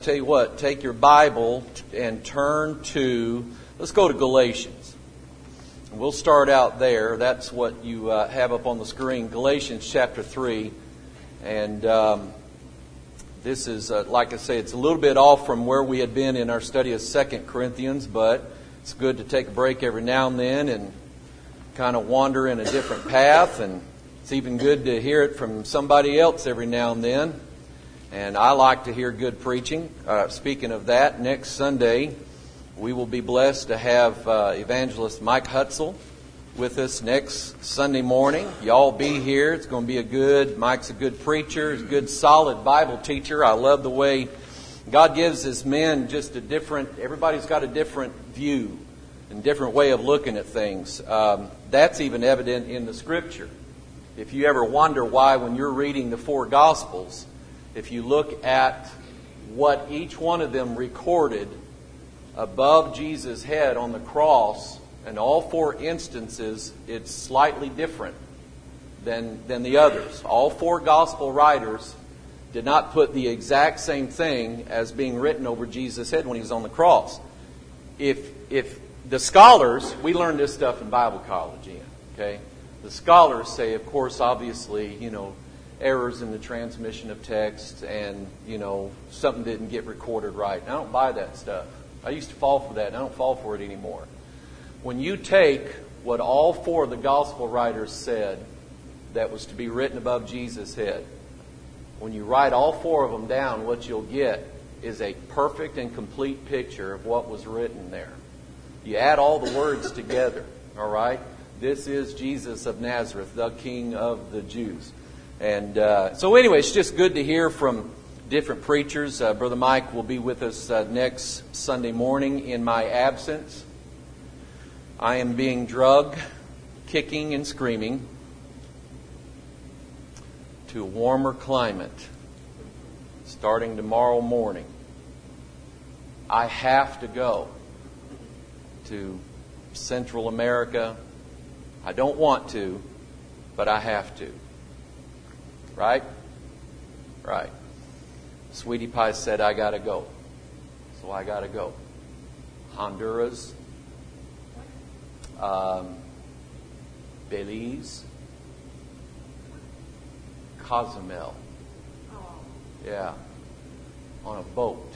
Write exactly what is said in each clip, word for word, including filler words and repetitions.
tell you what, take your Bible and turn to, let's go to Galatians. We'll start out there. That's what you uh, have up on the screen, Galatians chapter three. And um, this is, uh, like I say, it's a little bit off from where we had been in our study of Second Corinthians, but it's good to take a break every now and then and kind of wander in a different path. And it's even good to hear it from somebody else every now and then. And I like to hear good preaching. Uh, speaking of that, next Sunday we will be blessed to have uh, evangelist Mike Hutzel with us next Sunday morning. Y'all be here. It's going to be a good, Mike's a good preacher. He's a good, solid Bible teacher. I love the way God gives His men just a different, everybody's got a different view and different way of looking at things. Um, that's even evident in the Scripture. If you ever wonder why when you're reading the four Gospels, if you look at what each one of them recorded above Jesus' head on the cross, in all four instances, it's slightly different than, than the others. All four gospel writers did not put the exact same thing as being written over Jesus' head when He was on the cross. If if the scholars, we learned this stuff in Bible college, Ian, okay? The scholars say, of course, obviously, you know, errors in the transmission of text and, you know, something didn't get recorded right. And I don't buy that stuff. I used to fall for that, and I don't fall for it anymore. When you take what all four of the gospel writers said that was to be written above Jesus' head, when you write all four of them down, what you'll get is a perfect and complete picture of what was written there. You add all the words together, all right? This is Jesus of Nazareth, the King of the Jews. And uh, so anyway, it's just good to hear from different preachers. Uh, Brother Mike will be with us uh, next Sunday morning in my absence. I am being drugged, kicking and screaming to a warmer climate starting tomorrow morning. I have to go to Central America. I don't want to, but I have to. Right? Right. Sweetie Pie said, I got to go. So I got to go. Honduras. Um, Belize. Cozumel. Yeah. On a boat.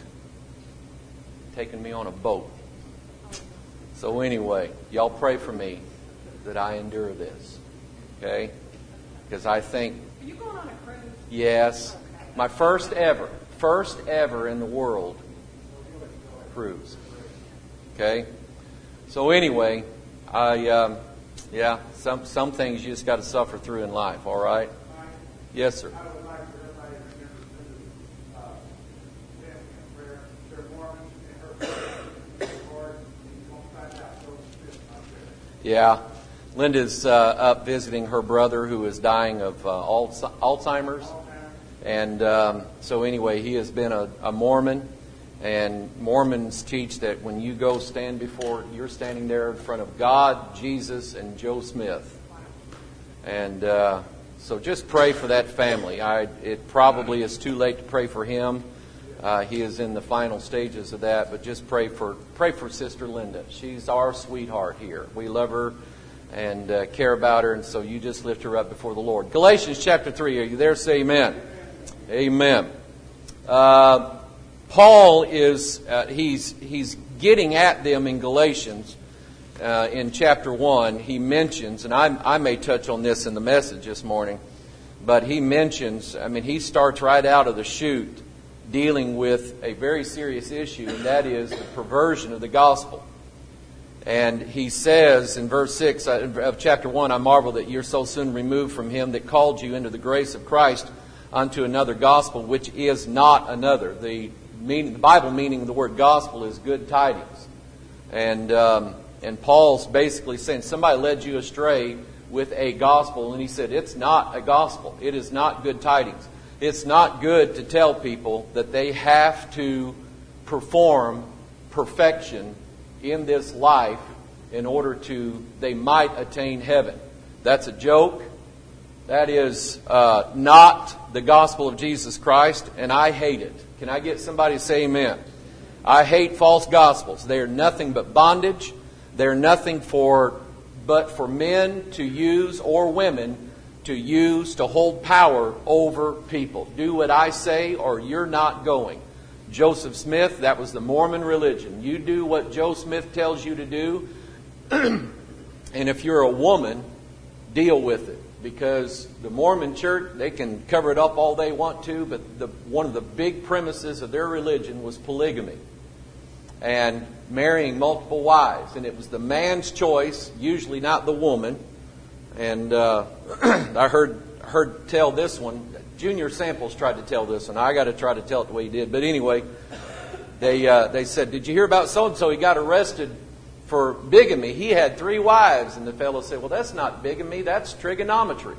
Taking me on a boat. So anyway, y'all pray for me that I endure this. Okay? Because I think... Are you going on a cruise? Yes. My first ever, first ever in the world cruise. Okay? So anyway, I, um, yeah, some some things you just got to suffer through in life, all right? Yes, sir. I would like for everybody to remember to uh, family and prayer. They're Mormons and her Lord, you won't find out those spirits out there. Yeah. Linda's uh, up visiting her brother who is dying of uh, Alzheimer's. And um, so anyway, he has been a, a Mormon. And Mormons teach that when you go stand before, you're standing there in front of God, Jesus, and Joe Smith. And uh, so just pray for that family. I, it probably is too late to pray for him. Uh, he is in the final stages of that. But just pray for pray for Sister Linda. She's our sweetheart here. We love her and uh, care about her, and so you just lift her up before the Lord. Galatians chapter three, are you there? Say amen. Amen. Uh, Paul is, uh, he's he's getting at them in Galatians uh, in chapter one. He mentions, and I, I may touch on this in the message this morning, but he mentions, I mean, he starts right out of the chute dealing with a very serious issue, and that is the perversion of the gospel. And he says in verse six of chapter one, I marvel that you're so soon removed from him that called you into the grace of Christ unto another gospel, which is not another. The meaning, the Bible meaning of the word gospel is good tidings. And um, and Paul's basically saying somebody led you astray with a gospel, and he said it's not a gospel. It is not good tidings. It's not good to tell people that they have to perform perfection in this life in order to, they might attain heaven. That's a joke. That is uh, not the gospel of Jesus Christ, and I hate it. Can I get somebody to say amen? I hate false gospels. They are nothing but bondage. They're nothing for but for men to use, or women to use, to hold power over people. Do what I say or you're not going. Joseph Smith, that was the Mormon religion. You do what Joe Smith tells you to do. And if you're a woman, deal with it. Because the Mormon church, they can cover it up all they want to, but the, one of the big premises of their religion was polygamy. And marrying multiple wives. And it was the man's choice, usually not the woman. And uh, I heard heard tell this one. Junior Samples tried to tell this one. I got to try to tell it the way he did. But anyway, they uh, they said, "Did you hear about so-and-so? He got arrested for bigamy. He had three wives." And the fellow said, "Well, that's not bigamy. That's trigonometry."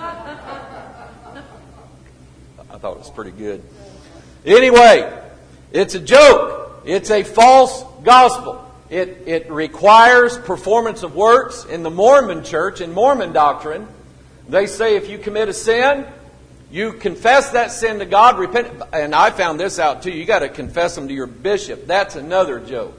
I thought it was pretty good. Anyway, it's a joke. It's a false gospel. It, it requires performance of works. In the Mormon church, in Mormon doctrine, they say if you commit a sin, you confess that sin to God, repent. And I found this out too. You got to confess them to your bishop. That's another joke.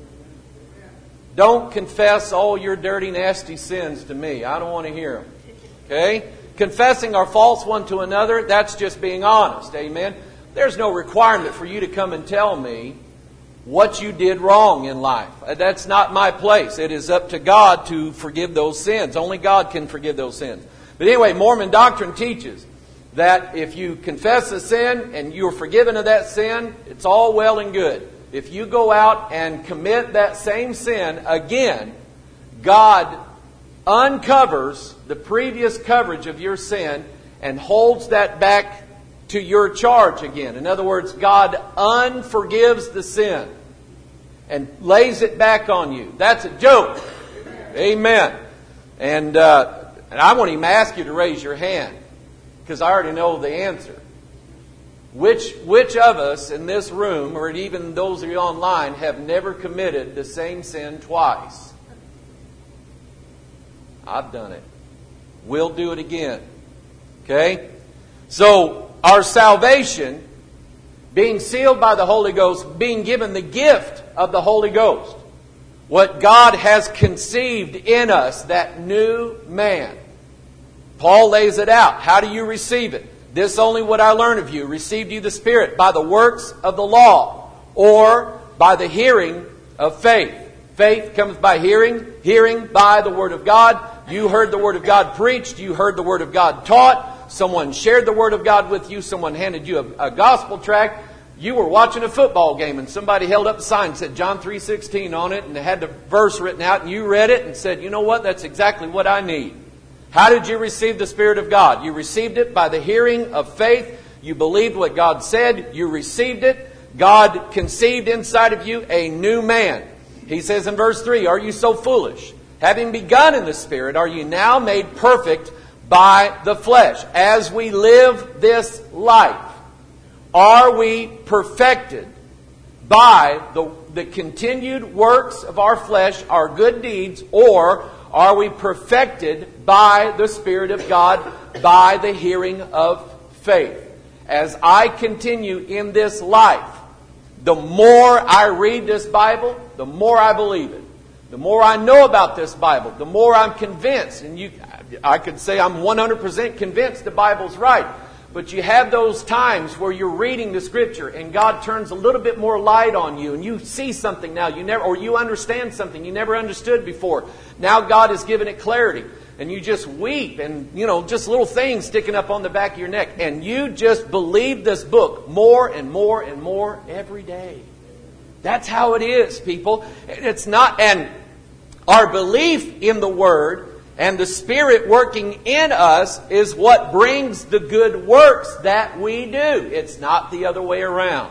Don't confess all your dirty, nasty sins to me. I don't want to hear them. Okay? Confessing our faults one to another, that's just being honest. Amen? There's no requirement for you to come and tell me what you did wrong in life. That's not my place. It is up to God to forgive those sins. Only God can forgive those sins. But anyway, Mormon doctrine teaches that if you confess a sin and you're forgiven of that sin, it's all well and good. If you go out and commit that same sin again, God uncovers the previous coverage of your sin and holds that back to your charge again. In other words, God unforgives the sin and lays it back on you. That's a joke. Amen. And, uh, and I won't even ask you to raise your hand because I already know the answer. Which which of us in this room, or even those of you online, have never committed the same sin twice? I've done it. We'll do it again. Okay? So, our salvation, being sealed by the Holy Ghost, being given the gift of the Holy Ghost, what God has conceived in us, that new man. Paul lays it out. How do you receive it? This only would I learn of you. Received you the Spirit by the works of the law, or by the hearing of faith. Faith comes by hearing, hearing by the Word of God. You heard the Word of God preached. You heard the Word of God taught. Someone shared the Word of God with you. Someone handed you a, a gospel tract. You were watching a football game and somebody held up a sign and said John three sixteen on it, and it had the verse written out, and you read it and said, you know what, that's exactly what I need. How did you receive the Spirit of God? You received it by the hearing of faith. You believed what God said. You received it. God conceived inside of you a new man. He says in verse three, are you so foolish? Having begun in the Spirit, are you now made perfect by the flesh? As we live this life, are we perfected by the, the continued works of our flesh, our good deeds, or are we perfected by the Spirit of God, by the hearing of faith? As I continue in this life, the more I read this Bible, the more I believe it. The more I know about this Bible, the more I'm convinced. And you, I could say I'm one hundred percent convinced the Bible's right. But you have those times where you're reading the Scripture and God turns a little bit more light on you, and you see something now you never, or you understand something you never understood before. Now God has given it clarity, and you just weep, and you know, just little things sticking up on the back of your neck, and you just believe this book more and more and more every day. That's how it is, people. It's not, and our belief in the Word and the Spirit working in us is what brings the good works that we do. It's not the other way around.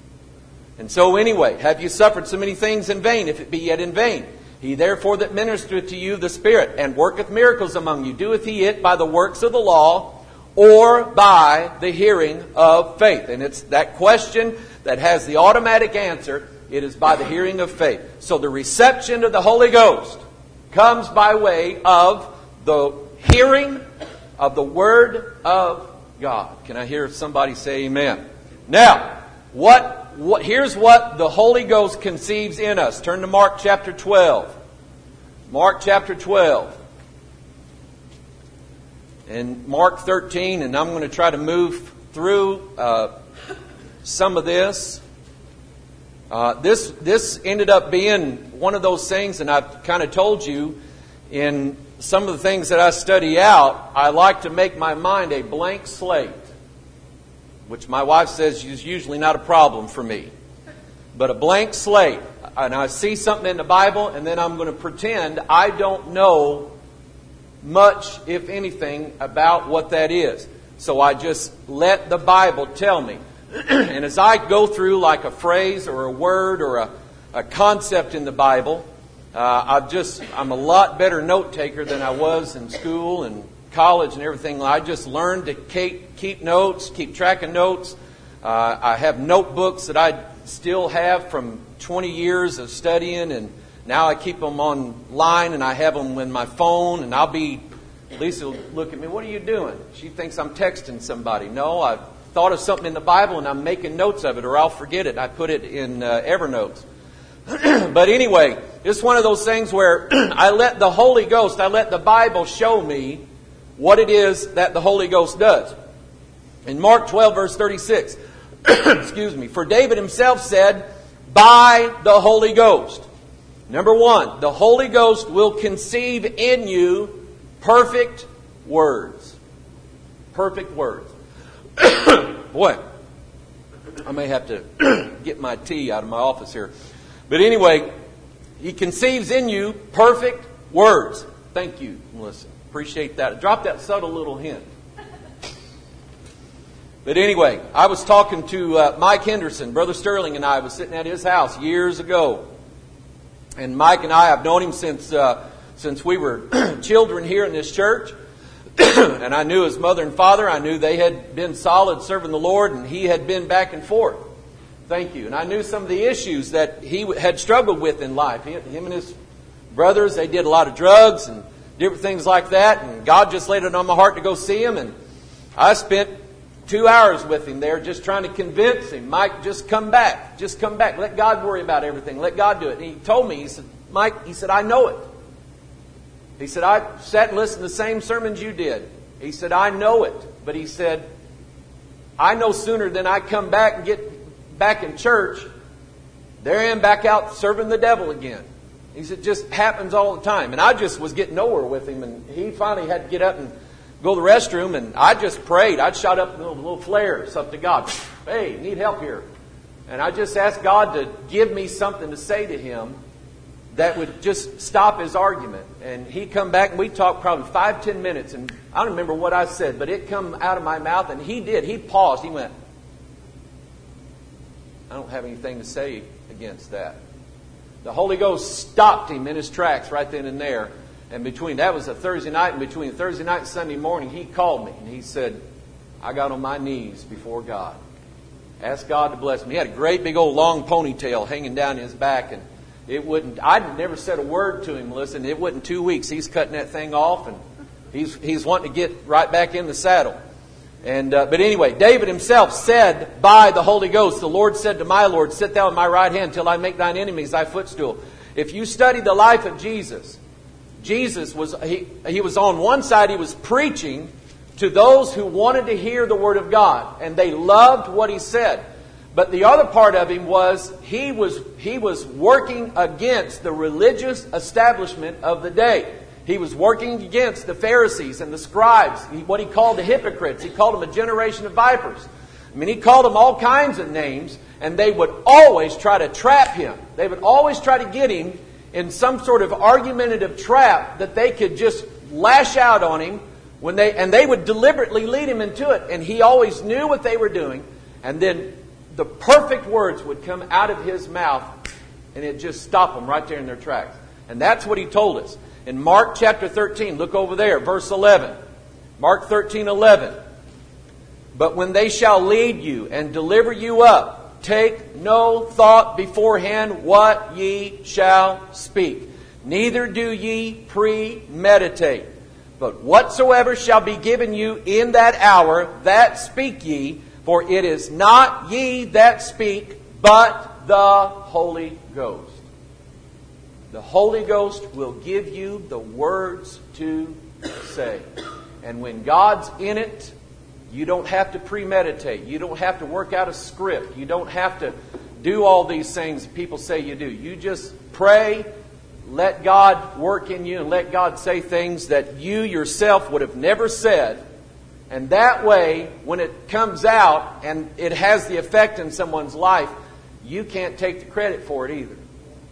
And so anyway, have you suffered so many things in vain, if it be yet in vain? He therefore that ministereth to you the Spirit, and worketh miracles among you, doeth he it by the works of the law, or by the hearing of faith? And it's that question that has the automatic answer. It is by the hearing of faith. So the reception of the Holy Ghost comes by way of the hearing of the Word of God. Can I hear somebody say amen? Now, what, what, here's what the Holy Ghost conceives in us. Turn to Mark chapter twelve. Mark chapter twelve. And Mark thirteen, and I'm going to try to move through uh, some of this. Uh, this this ended up being one of those things, and I've kind of told you in some of the things that I study out, I like to make my mind a blank slate, which my wife says is usually not a problem for me. But a blank slate. And I see something in the Bible, and then I'm going to pretend I don't know much, if anything, about what that is. So I just let the Bible tell me. And as I go through like a phrase or a word or a, a concept in the Bible, uh, I've just, I'm a lot better note taker than I was in school and college and everything. I just learned to keep, keep notes, keep track of notes. Uh, I have notebooks that I still have from twenty years of studying, and now I keep them online, and I have them in my phone, and I'll be, Lisa will look at me, what are you doing? She thinks I'm texting somebody. No, I've thought of something in the Bible and I'm making notes of it, or I'll forget it. I put it in uh, Evernote. But anyway, it's one of those things where I let the Holy Ghost, I let the Bible show me what it is that the Holy Ghost does. In Mark twelve, verse thirty-six, excuse me, for David himself said, by the Holy Ghost. Number one, the Holy Ghost will conceive in you perfect words. Perfect words. Boy, I may have to get my tea out of my office here. But anyway, He conceives in you perfect words. Thank you, Melissa. Appreciate that. Drop that subtle little hint. But anyway, I was talking to uh, Mike Henderson. Brother Sterling and I was sitting at his house years ago. And Mike and I, I've known him since uh, since we were children here in this church. And I knew his mother and father. I knew they had been solid serving the Lord, and he had been back and forth. Thank you. And I knew some of the issues that he had struggled with in life. He, him and his brothers, they did a lot of drugs and different things like that. And God just laid it on my heart to go see him. And I spent two hours with him there just trying to convince him, Mike, just come back. Just come back. Let God worry about everything. Let God do it. And he told me, he said, Mike, he said, I know it. He said, I sat and listened to the same sermons you did. He said, I know it. But he said, I know sooner than I come back and get back in church, there I am back out serving the devil again. He said, it just happens all the time. And I just was getting nowhere with him. And he finally had to get up and go to the restroom. And I just prayed. I'd shot up little, little flares up to God. Hey, need help here. And I just asked God to give me something to say to him that would just stop his argument. And he come back and we talked probably five, ten minutes. And I don't remember what I said, but it come out of my mouth. And he did. He paused. He went, I don't have anything to say against that. The Holy Ghost stopped him in his tracks right then and there. And between, that was a Thursday night, and between Thursday night and Sunday morning, he called me. And he said, I got on my knees before God. Asked God to bless me. He had a great big old long ponytail hanging down his back. And it wouldn't, I'd never said a word to him, listen, it wasn't two weeks. He's cutting that thing off, and he's he's wanting to get right back in the saddle. And uh, but anyway, David himself said by the Holy Ghost, the Lord said to my Lord, sit thou at my right hand till I make thine enemies thy footstool. If you study the life of Jesus, Jesus was, he, he was on one side, he was preaching to those who wanted to hear the Word of God. And they loved what he said. But the other part of him was, he was, he was working against the religious establishment of the day. He was working against the Pharisees and the scribes, what he called the hypocrites. He called them a generation of vipers. I mean, he called them all kinds of names, and they would always try to trap him. They would always try to get him in some sort of argumentative trap that they could just lash out on him, when they and they would deliberately lead him into it. And he always knew what they were doing, and then the perfect words would come out of his mouth, and it just stopped them right there in their tracks. And that's what he told us. In Mark chapter thirteen, look over there, verse eleven. Mark thirteen, eleven. But when they shall lead you and deliver you up, take no thought beforehand what ye shall speak. Neither do ye premeditate. But whatsoever shall be given you in that hour, that speak ye. For it is not ye that speak, but the Holy Ghost. The Holy Ghost will give you the words to say. And when God's in it, you don't have to premeditate. You don't have to work out a script. You don't have to do all these things people say you do. You just pray, let God work in you, and let God say things that you yourself would have never said. And that way, when it comes out and it has the effect in someone's life, you can't take the credit for it either.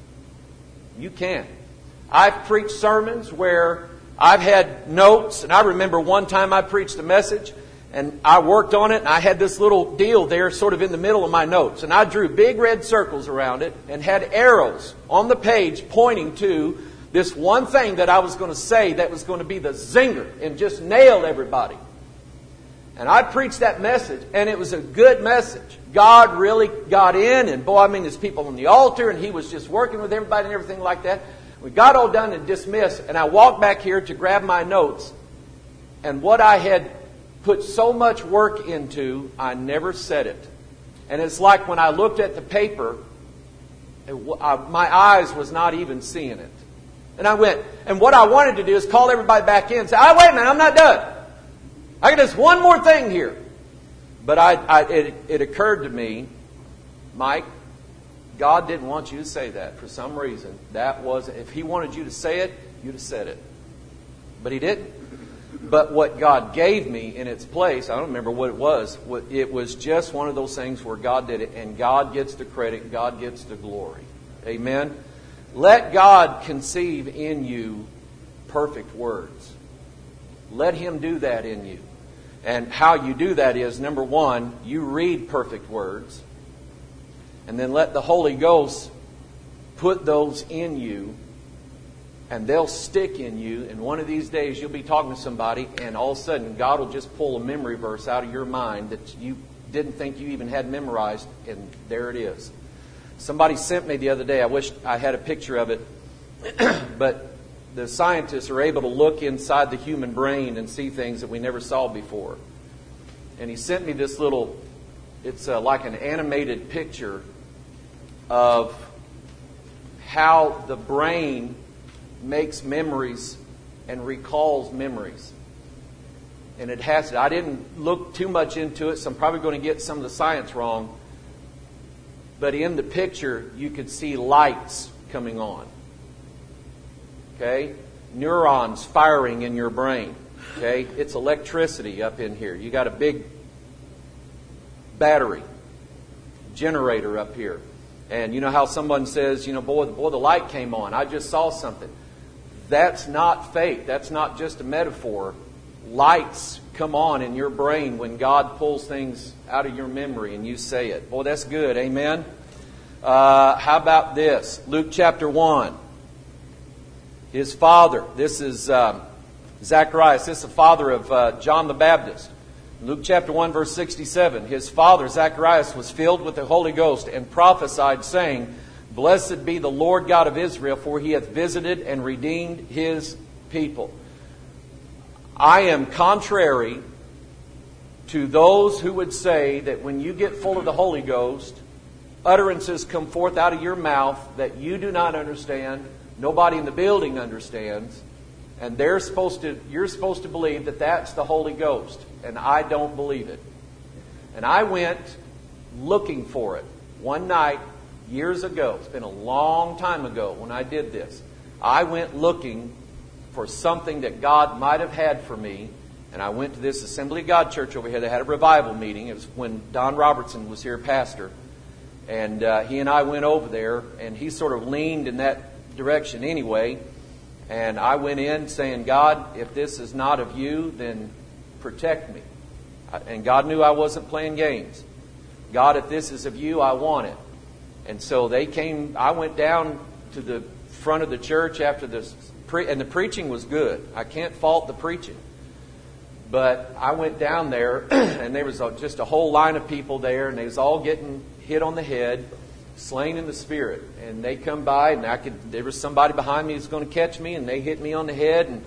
You can't. I've preached sermons where I've had notes, and I remember one time I preached a message, and I worked on it, and I had this little deal there sort of in the middle of my notes. And I drew big red circles around it and had arrows on the page pointing to this one thing that I was going to say that was going to be the zinger and just nail everybody. And I preached that message, and it was a good message. God really got in, and boy, I mean, there's people on the altar, and He was just working with everybody and everything like that. We got all done and dismissed, and I walked back here to grab my notes, and what I had put so much work into, I never said it. And it's like when I looked at the paper, it, I, my eyes was not even seeing it. And I went, and what I wanted to do is call everybody back in and say, oh, wait a minute, I'm not done. I got just one more thing here. But I, I, it, it occurred to me, Mike, God didn't want you to say that for some reason. That was, if He wanted you to say it, you'd have said it. But He didn't. But what God gave me in its place, I don't remember what it was. It was just one of those things where God did it, and God gets the credit, God gets the glory. Amen? Let God conceive in you perfect words. Let Him do that in you. And how you do that is, number one, you read perfect words. And then let the Holy Ghost put those in you. And they'll stick in you. And one of these days you'll be talking to somebody, and all of a sudden God will just pull a memory verse out of your mind that you didn't think you even had memorized. And there it is. Somebody sent me the other day. I wish I had a picture of it. But the scientists are able to look inside the human brain and see things that we never saw before. And he sent me this little, it's uh, like an animated picture of how the brain makes memories and recalls memories. And it has to, I didn't look too much into it, so I'm probably going to get some of the science wrong. But in the picture, you could see lights coming on. Okay? Neurons firing in your brain. Okay? It's electricity up in here. You got a big battery generator up here. And you know how someone says, you know, boy, boy, the light came on. I just saw something. That's not fake. That's not just a metaphor. Lights come on in your brain when God pulls things out of your memory and you say it. Boy, that's good. Amen? Uh, how about this? Luke chapter one. His father, this is um, Zacharias, this is the father of uh, John the Baptist. Luke chapter one, verse sixty-seven. His father, Zacharias, was filled with the Holy Ghost and prophesied, saying, Blessed be the Lord God of Israel, for He hath visited and redeemed His people. I am contrary to those who would say that when you get full of the Holy Ghost, utterances come forth out of your mouth that you do not understand. Nobody in the building understands, and they're supposed to. You're supposed to believe that that's the Holy Ghost, and I don't believe it. And I went looking for it one night years ago. It's been a long time ago when I did this. I went looking for something that God might have had for me, and I went to this Assembly of God church over here. They had a revival meeting. It was when Don Robertson was here, pastor, and uh, he and I went over there, and he sort of leaned in that direction anyway, and I went in saying, God, if this is not of you, then protect me. And God knew I wasn't playing games. God, if this is of you, I want it. And so they came, I went down to the front of the church after this, pre- and the preaching was good. I can't fault the preaching. But I went down there, and there was a, just a whole line of people there, and they was all getting hit on the head, slain in the spirit. And they come by, and I could. There was somebody behind me who was going to catch me, and they hit me on the head, and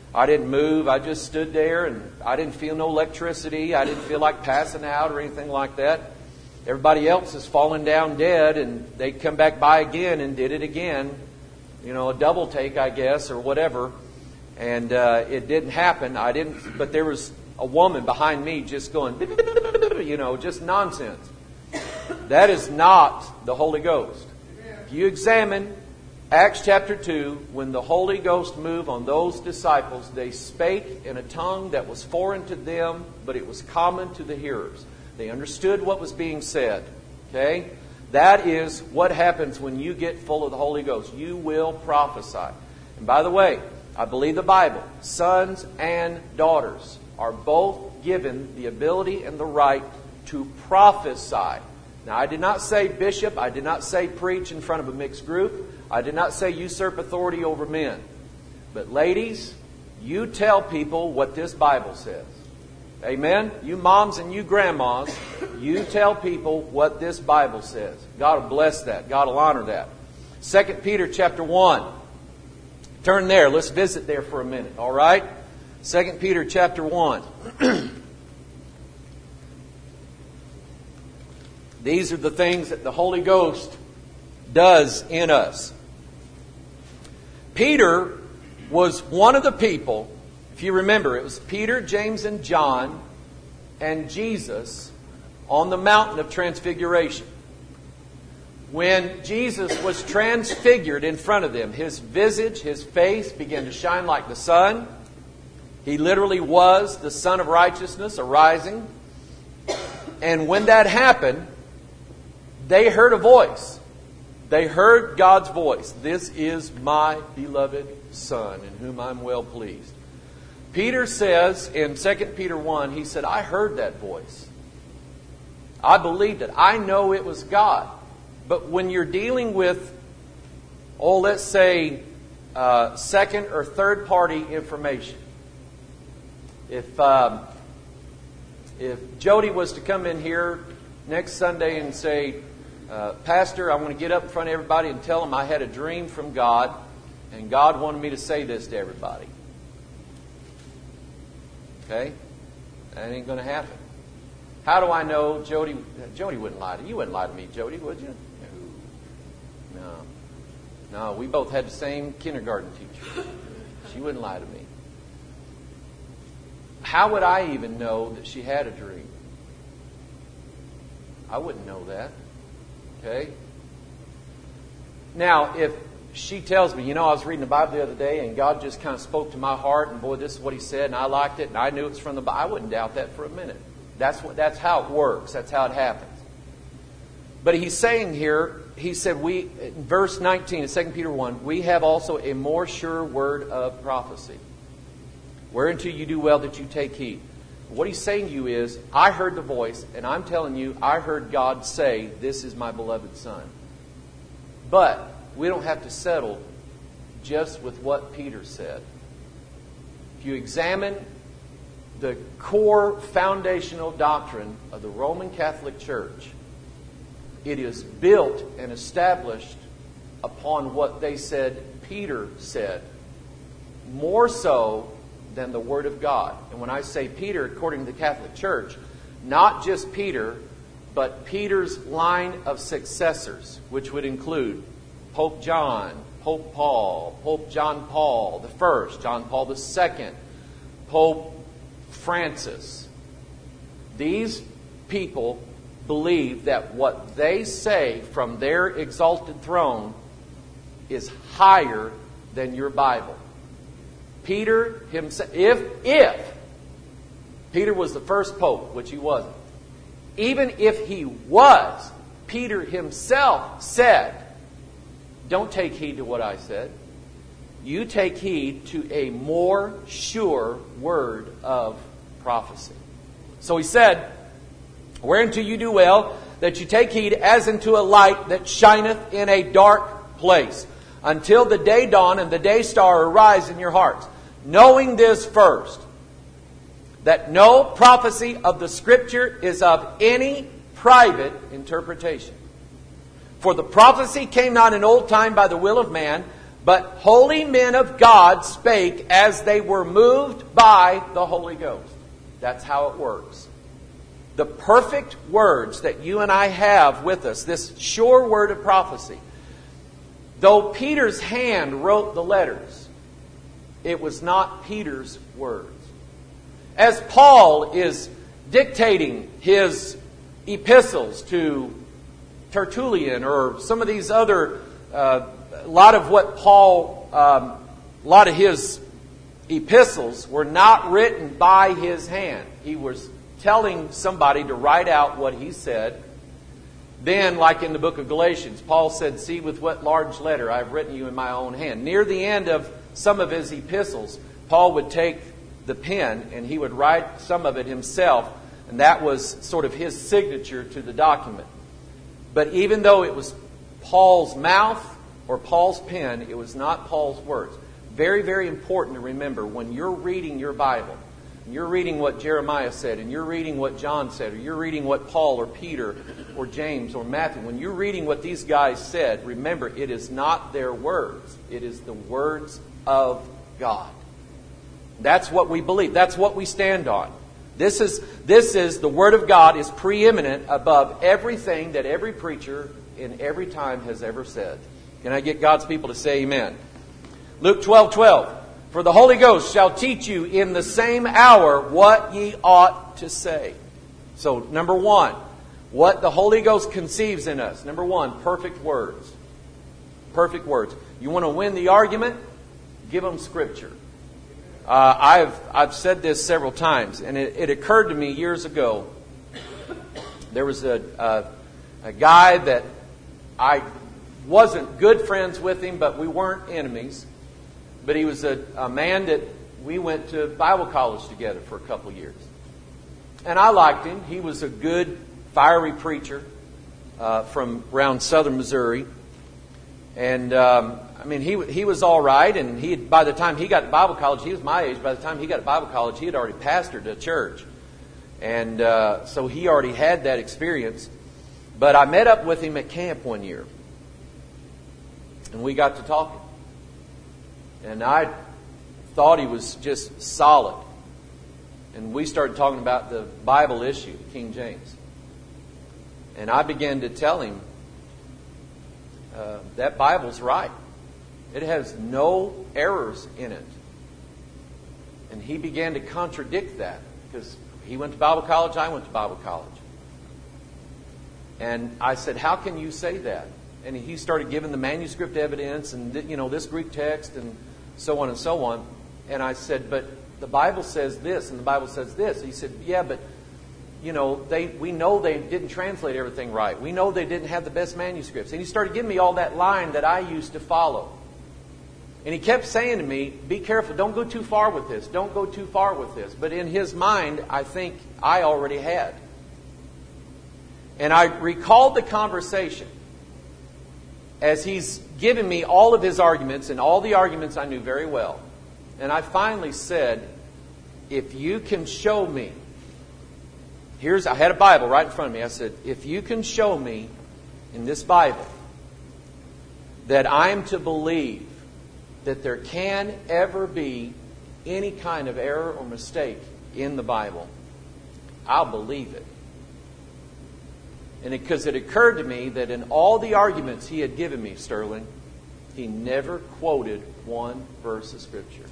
I didn't move. I just stood there, and I didn't feel no electricity. I didn't feel like passing out or anything like that. Everybody else is falling down dead, and they come back by again and did it again. You know, a double take, I guess, or whatever. And uh, it didn't happen. I didn't, but there was a woman behind me just going, you know, just nonsense. That is not the Holy Ghost. If you examine Acts chapter two, when the Holy Ghost moved on those disciples, they spake in a tongue that was foreign to them, but it was common to the hearers. They understood what was being said. Okay? That is what happens when you get full of the Holy Ghost. You will prophesy. And by the way, I believe the Bible, sons and daughters are both given the ability and the right to prophesy. Now, I did not say bishop. I did not say preach in front of a mixed group. I did not say usurp authority over men. But ladies, you tell people what this Bible says. Amen? You moms and you grandmas, you tell people what this Bible says. God will bless that. God will honor that. Second Peter chapter one. Turn there. Let's visit there for a minute. All right? Second Peter chapter one. These are the things that the Holy Ghost does in us. Peter was one of the people, if you remember, it was Peter, James, and John and Jesus on the mountain of transfiguration. When Jesus was transfigured in front of them, His visage, His face began to shine like the sun. He literally was the Son of Righteousness arising. And when that happened, they heard a voice. They heard God's voice. This is my beloved Son, in whom I'm well pleased. Peter says in Second Peter one, he said, I heard that voice. I believed it. I know it was God. But when you're dealing with, oh, let's say, uh, second or third party information. If um, if Jody was to come in here next Sunday and say, uh, Pastor, I want to get up in front of everybody and tell them I had a dream from God, and God wanted me to say this to everybody. Okay? That ain't going to happen. How do I know Jody? Jody wouldn't lie to you. You wouldn't lie to me, Jody, would you? No. No, we both had the same kindergarten teacher. She wouldn't lie to me. How would I even know that she had a dream? I wouldn't know that. Okay? Now, if she tells me, you know, I was reading the Bible the other day and God just kind of spoke to my heart and boy, this is what He said and I liked it and I knew it was from the Bible, I wouldn't doubt that for a minute. That's what. That's how it works. That's how it happens. But he's saying here, he said, we, in verse nineteen of Second Peter one, we have also a more sure word of prophecy, whereunto you do well that you take heed. What he's saying to you is, I heard the voice, and I'm telling you, I heard God say, this is my beloved Son. But we don't have to settle just with what Peter said. If you examine the core foundational doctrine of the Roman Catholic Church, it is built and established upon what they said Peter said, more so than the Word of God. And when I say Peter, according to the Catholic Church, not just Peter, but Peter's line of successors, which would include Pope John, Pope Paul, Pope John Paul the First, John Paul the Second, Pope Francis. These people believe that what they say from their exalted throne is higher than your Bible. Peter himself, if, if Peter was the first pope, which he wasn't, even if he was, Peter himself said, don't take heed to what I said. You take heed to a more sure word of prophecy. So he said, whereunto you do well that you take heed as unto a light that shineth in a dark place, until the day dawn and the day star arise in your hearts. Knowing this first, that no prophecy of the Scripture is of any private interpretation. For the prophecy came not in old time by the will of man, But holy men of God spake as they were moved by the Holy Ghost. That's how it works. The perfect words that you and I have with us, this sure word of prophecy. Though Peter's hand wrote the letters, it was not Peter's words. As Paul is dictating his epistles to Tertullian or some of these other, uh, a lot of what Paul, um, a lot of his epistles were not written by his hand. He was telling somebody to write out what he said. Then, like in the book of Galatians, Paul said, "See with what large letter I have written you in my own hand." Near the end of some of his epistles, Paul would take the pen and he would write some of it himself, and that was sort of his signature to the document. But even though it was Paul's mouth or Paul's pen, it was not Paul's words. Very, very important to remember when you're reading your Bible, and you're reading what Jeremiah said, and you're reading what John said, or you're reading what Paul or Peter or James or Matthew, when you're reading what these guys said, remember, it is not their words. It is the words of God. That's what we believe. That's what we stand on. This is, this is the Word of God is preeminent above everything that every preacher in every time has ever said. Can I get God's people to say amen? Luke twelve twelve. For the Holy Ghost shall teach you in the same hour what ye ought to say. So, number one, what the Holy Ghost conceives in us. Number one, perfect words. Perfect words. You want to win the argument? Give them Scripture. Uh, I've I've said this several times, and it, it occurred to me years ago. There was a, a a guy that I wasn't good friends with him, but we weren't enemies. But he was a, a man that we went to Bible college together for a couple of years. And I liked him. He was a good, fiery preacher uh, from around southern Missouri. And, um, I mean, he he was all right. And he by the time he got to Bible college, he was my age. By the time he got to Bible college, he had already pastored a church. And uh, so he already had that experience. But I met up with him at camp one year. And we got to talking. And I thought he was just solid. And we started talking about the Bible issue, King James. And I began to tell him, uh, that Bible's right. It has no errors in it. And he began to contradict that. Because he went to Bible college, I went to Bible college. And I said, how can you say that? And he started giving the manuscript evidence and, you know, this Greek text and so on and so on. And I said, but the Bible says this and the Bible says this. He said, yeah, but, you know, they we know they didn't translate everything right. We know they didn't have the best manuscripts. And he started giving me all that line that I used to follow. And he kept saying to me, be careful, don't go too far with this. Don't go too far with this. But in his mind, I think I already had. And I recalled the conversation as he's given me all of his arguments, and all the arguments I knew very well. And I finally said, if you can show me, here's, I had a Bible right in front of me. I said, if you can show me in this Bible that I am to believe that there can ever be any kind of error or mistake in the Bible, I'll believe it. And because it, it occurred to me that in all the arguments he had given me, Sterling, he never quoted one verse of Scripture.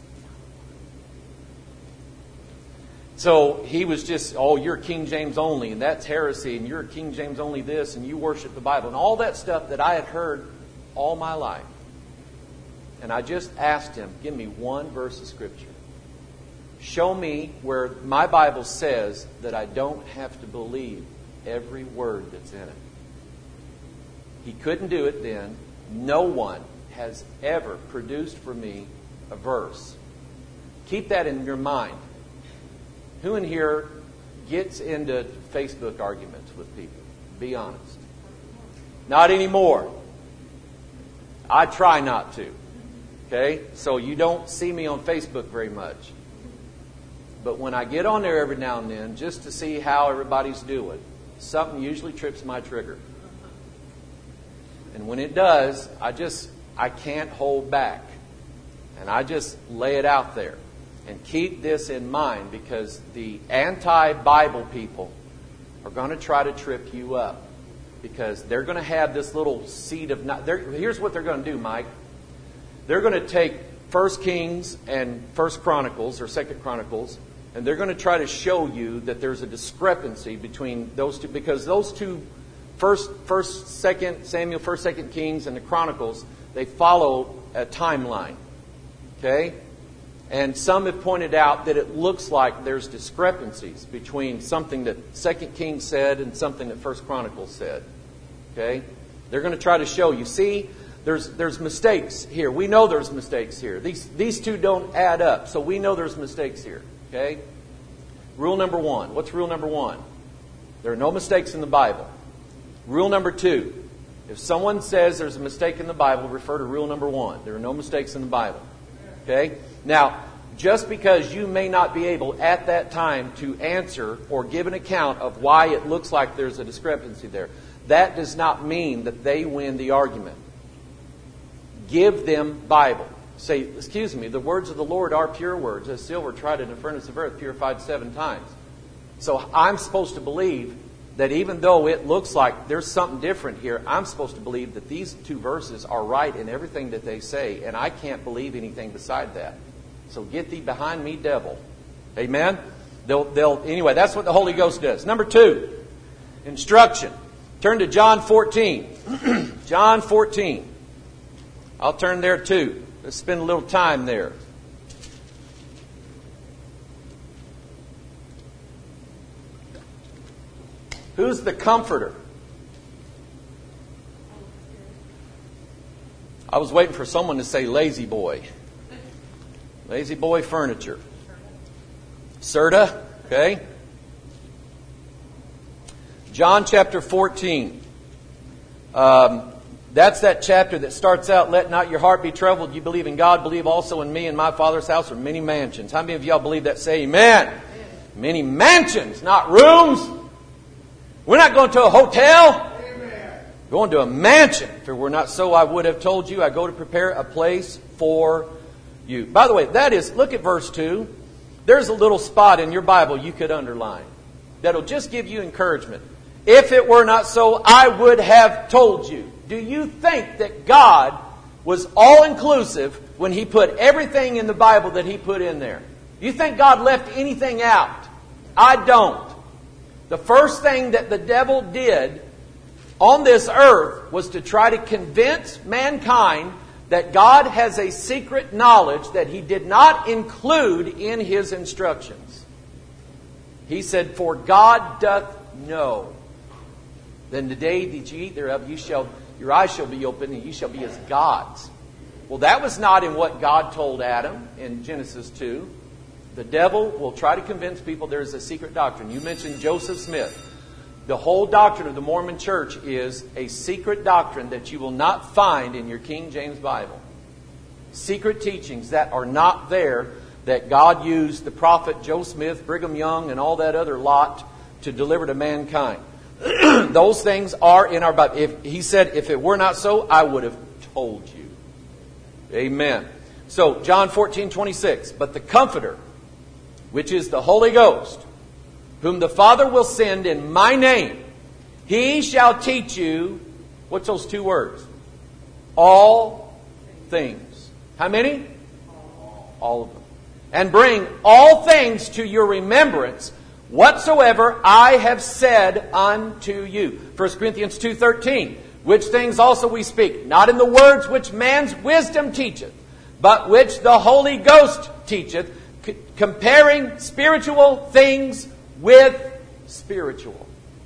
So he was just, oh, you're King James only, and that's heresy, and you're King James only this, and you worship the Bible, and all that stuff that I had heard all my life. And I just asked him, give me one verse of Scripture. Show me where my Bible says that I don't have to believe every word that's in it. He couldn't do it then. No one has ever produced for me a verse. Keep that in your mind. Who in here gets into Facebook arguments with people? Be honest. Not anymore. I try not to. Okay? So you don't see me on Facebook very much. But when I get on there every now and then, just to see how everybody's doing, something usually trips my trigger. And when it does, I just, I can't hold back. And I just lay it out there. And keep this in mind, because the anti-Bible people are going to try to trip you up. Because they're going to have this little seed of... Here's what they're going to do, Mike. They're going to take First Kings and First Chronicles, or Second Chronicles, and they're going to try to show you that there's a discrepancy between those two. Because those two, First, First, Second Samuel, First, Second Kings, and the Chronicles, they follow a timeline. Okay? And some have pointed out that it looks like there's discrepancies between something that Second Kings said and something that First Chronicles said. Okay? They're going to try to show you. See, there's there's mistakes here. We know there's mistakes here. These these two don't add up, so we know there's mistakes here. Okay? Rule number one. What's rule number one? There are no mistakes in the Bible. Rule number two. If someone says there's a mistake in the Bible, refer to rule number one. There are no mistakes in the Bible. Okay? Now, just because you may not be able at that time to answer or give an account of why it looks like there's a discrepancy there, that does not mean that they win the argument. Give them Bible. Say, excuse me, the words of the Lord are pure words, as silver tried in the furnace of earth, purified seven times. So I'm supposed to believe that even though it looks like there's something different here, I'm supposed to believe that these two verses are right in everything that they say, and I can't believe anything beside that. So get thee behind me, devil. Amen? They'll, they'll, anyway, that's what the Holy Ghost does. Number two, instruction. Turn to John fourteen. John fourteen. I'll turn there too. Let's spend a little time there. Who's the comforter? I was waiting for someone to say lazy boy. Lazy boy furniture. Serta, okay? John chapter fourteen. Um, that's that chapter that starts out, let not your heart be troubled. You believe in God, believe also in me. In my Father's house are many mansions. How many of y'all believe that? Say amen. Amen. Many mansions, not rooms. We're not going to a hotel. Amen. Going to a mansion. If it were not so, I would have told you, I go to prepare a place for you. By the way, that is, look at verse two. There's a little spot in your Bible you could underline that'll just give you encouragement. If it were not so, I would have told you. Do you think that God was all-inclusive when He put everything in the Bible that He put in there? Do you think God left anything out? I don't. The first thing that the devil did on this earth was to try to convince mankind that God has a secret knowledge that He did not include in His instructions. He said, for God doth know. Then the day that you eat thereof, you shall, your eyes shall be opened, and you shall be as gods. Well, that was not in what God told Adam in Genesis two. The devil will try to convince people there's a secret doctrine. You mentioned Joseph Smith. The whole doctrine of the Mormon Church is a secret doctrine that you will not find in your King James Bible. Secret teachings that are not there, that God used the prophet Joe Smith, Brigham Young, and all that other lot to deliver to mankind. Those things are in our Bible. If he said, if it were not so, I would have told you. Amen. So, John fourteen twenty-six. But the Comforter, which is the Holy Ghost, whom the Father will send in my name, He shall teach you, what's those two words? All things. How many? All of them. And bring all things to your remembrance, whatsoever I have said unto you. First Corinthians two thirteen. Which things also we speak, not in the words which man's wisdom teacheth, but which the Holy Ghost teacheth, c- comparing spiritual things with spiritual.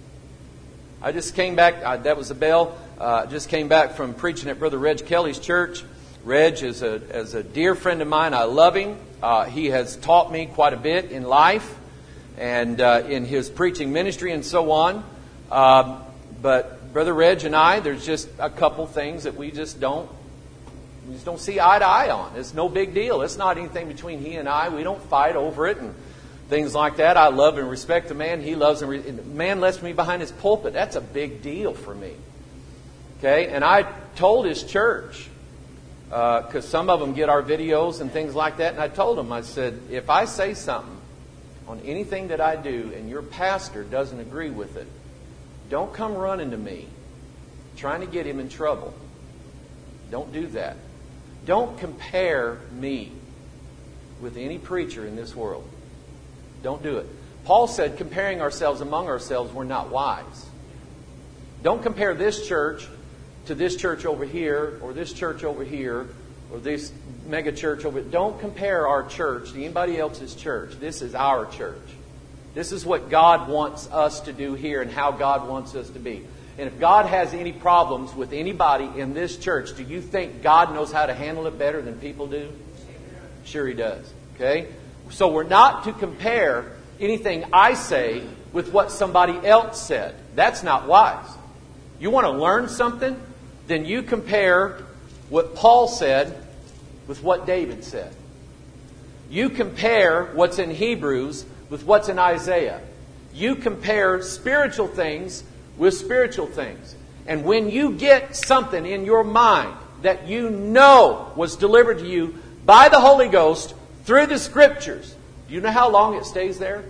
I just came back, uh, that was a bell, uh, just came back from preaching at Brother Reg Kelly's church. Reg is a, is a dear friend of mine. I love him. Uh, he has taught me quite a bit in life and uh, in his preaching ministry and so on. Uh, but Brother Reg and I, there's just a couple things that we just don't we just don't see eye to eye on. It's no big deal. It's not anything between he and I. We don't fight over it and things like that. I love and respect the man. He loves and re- the man lets me behind his pulpit. That's a big deal for me. Okay? And I told his church Because uh, some of them get our videos and things like that. And I told them, I said, if I say something on anything that I do and your pastor doesn't agree with it, don't come running to me trying to get him in trouble. Don't do that. Don't compare me with any preacher in this world. Don't do it. Paul said comparing ourselves among ourselves, we're not wise. Don't compare this church to this church over here, or this church over here, or this mega church over here. Don't compare our church to anybody else's church. This is our church. This is what God wants us to do here and how God wants us to be. And if God has any problems with anybody in this church, do you think God knows how to handle it better than people do? Sure He does. Okay? So we're not to compare anything I say with what somebody else said. That's not wise. You want to learn something? Then you compare what Paul said with what David said. You compare what's in Hebrews with what's in Isaiah. You compare spiritual things with spiritual things. And when you get something in your mind that you know was delivered to you by the Holy Ghost through the Scriptures, do you know how long it stays there?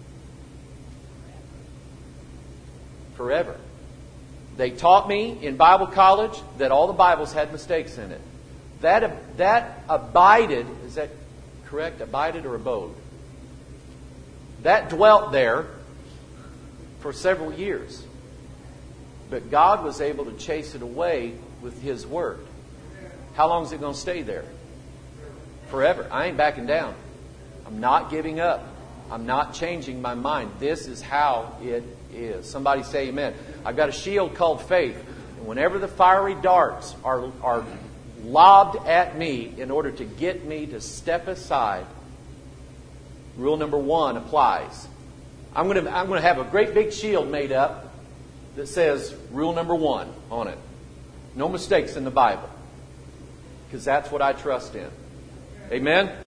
Forever. They taught me in Bible college that all the Bibles had mistakes in it. That, that abided, is that correct? Abided or abode? That dwelt there for several years. But God was able to chase it away with His Word. How long is it going to stay there? Forever. I ain't backing down. I'm not giving up. I'm not changing my mind. This is how it is. Somebody say amen. I've got a shield called faith. And whenever the fiery darts are, are lobbed at me in order to get me to step aside, rule number one applies. I'm going to, I'm going to have a great big shield made up that says rule number one on it. No mistakes in the Bible. Because that's what I trust in. Amen?